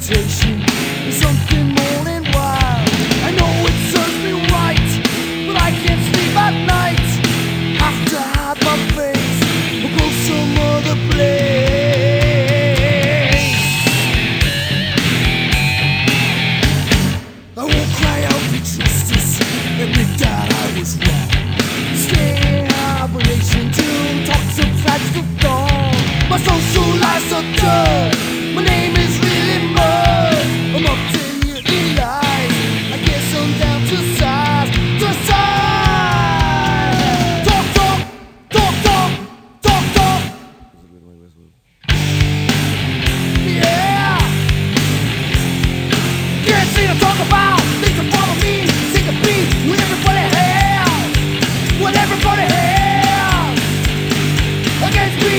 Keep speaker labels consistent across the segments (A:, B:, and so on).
A: reputation is something more than wild. I know it serves me right, but I can't sleep at night. Have to hide my face or go some other place. I won't cry out for justice, admit that I was wrong. Stay in hibernation till talk subsides to dawn. My social life's a dirt. My name is really mud. I'm up to here in lies. I guess I'm down to size. To size. Talk, talk, talk, talk, talk, talk. Yeah. Can't see to talk about. Things that follow me. Take a beat with everybody has. What everybody has against me.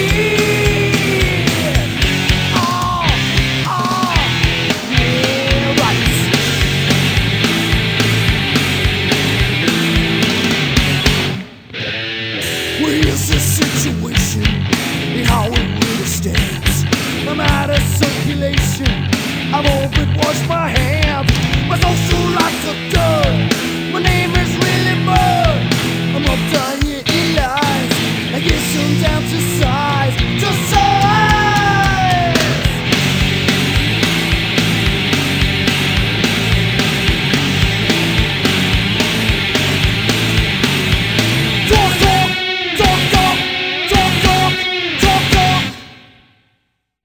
A: Here's the situation and how it really stands. I'm out of circulation. I've all but washed my hands. My social life's a dirt. My name is really mud. I'm up to here in lies. I guess I'm down to size.